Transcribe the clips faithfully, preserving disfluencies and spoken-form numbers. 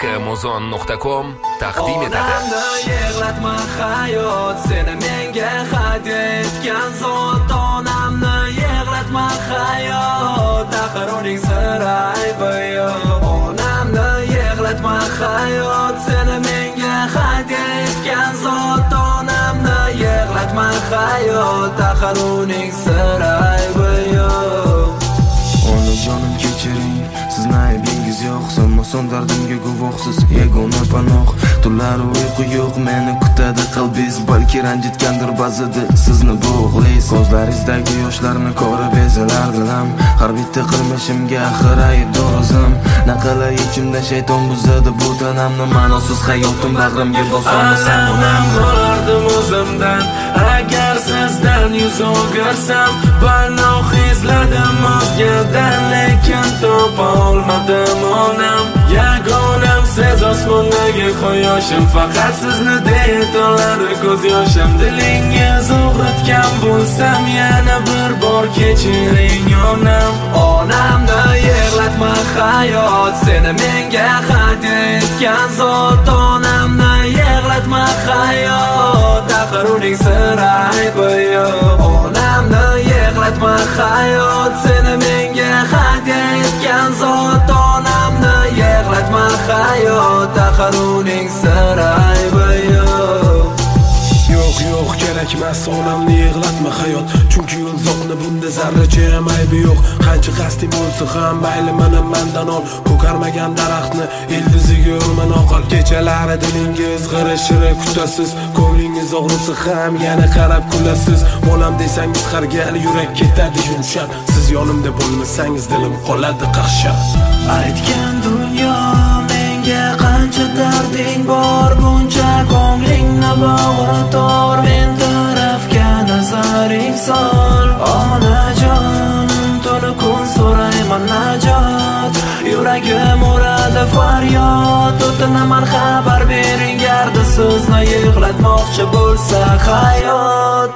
amazon nuqta com taqdim etadi. Onamni yig'latma hayot, seni menga hadya etgan zot. Onamni yig'latma hayot, axir uning siri aybi yo'q. Onamni yig'latma hayot, seni menga hadya etgan zot. Onamni yig'latma hayot, axir uning siri aybi yo'q. Onajonim kechiring, sizni aybingiz yo'q. Sanmason dardimga guvohsiz yagona panoh. Tunlar uyqu yo'q, meni kutadi qalbingiz. Balki ranjitgandir ba'zida sizni bu o'g'lingiz. Ko'zlaringizdagi yoshlarni ko'rib ezilardim. Har bitta qilmishimga axir aybdor o'zim. Naqala ichimda shayton buzadi bu tanamni. Ma'nosiz hayotim bag'rimga bosmasam onam bo'lardim o'zimdan. Agar sizdan yuz o'girsam, panoh izladim o'zgadan, lekin topa olmadim onam. Yagonam siz osmondagi quyoshim, faqat sizni deytoladi ko'z yoshim. Dilingiz og'ritgan bo'lsam, yana bir bor kechiring onam. Onamni yig'latma hayot, seni menga hadya etgan zot. Onamni yig'latma hayot, axir uning siri aybi yo'q. Onamni yig'latma hayot, seni menga hadya etgan zot. Onamni yig'latma hayot, axir uning siri aybi yo'q. Yo'q yo'q kerakmas onamni yig'latma hayot, chunki u zotni bunda zarracha ham aybi yo'q. Qancha qasding bo'lsa ham mayli mana mendan ol. Ko'karmagan daraxtni ildiziga urma noqol. Kechalari dilingiz g'ira-shira kutasiz, ko'nglingiz og'risa ham yana qarab kulasiz. Bolam desangiz har gal yurak ketadi yumshab. Siz yonimda bo'lmasangiz dilim qoladi qaqshab. Aytgan dunyo menga qancha darding bor, buncha ko'nglingni bag'ri tor. Men tarafga nazaring sol, onajonim, tuni kun so'rayman najot. Yuragim uradi faryod, o'tinaman xabar bering garda sizni yig'latmoqchi bo'lsa hayot.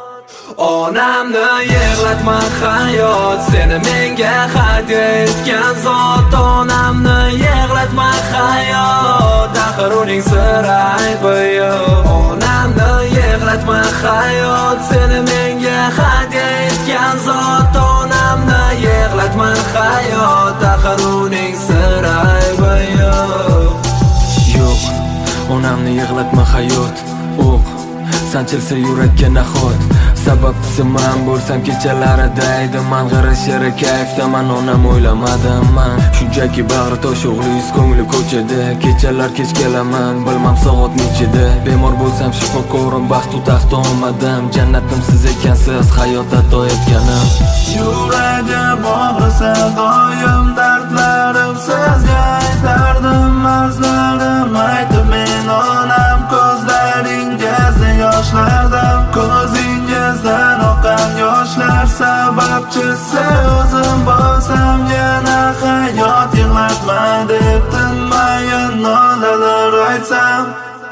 Onamni yig'latma hayot, seni menga hadya etgan zot. Onamni yig'latma hayot, axir uning siri aybi yo'q. Onamni yig'latma hayot, seni menga hadya etgan zot. Onamni yig'latma hayot, axir uning siri aybi yo'q. Yo'q, onamni yig'latma hayot, o'q sanchilsa yurakka nahot. Sababchisi man bo'lsam kechalarida edi man, g'ira-shira kayfdaman, onam o'ylamadim man. Shunchaki bag'ri tosh o'g'lingiz ko'ngli ko'chada. Kechalar kech kelaman, bilmam soat nechida. Bemor bo'lsam shifokorim, baxtu taxt olmadim. Jannatim siz ekansiz, hayot ato etganim. Yuragim og'risa doim dardlarim sizga aytardim. Marzlarim aytib men onam, ko'zlaringizda yoshlardan, ko'zingizdan oqqan yoshlar sababchisi o'zim bo'lsam, yana hayot yig'latma deb tinmayin nolalar aytsam.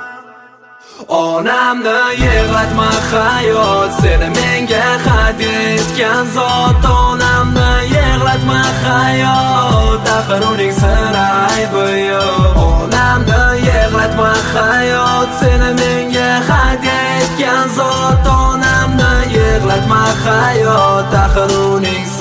Onamni yig'latma hayot, seni menga hadya etgan zot. Onamni yig'latma hayot, axir uning siri aybi yo'q. Onamni yig'latma hayot, seni menga hadya etgan zot. Onamni yig'latma hayot, axir uning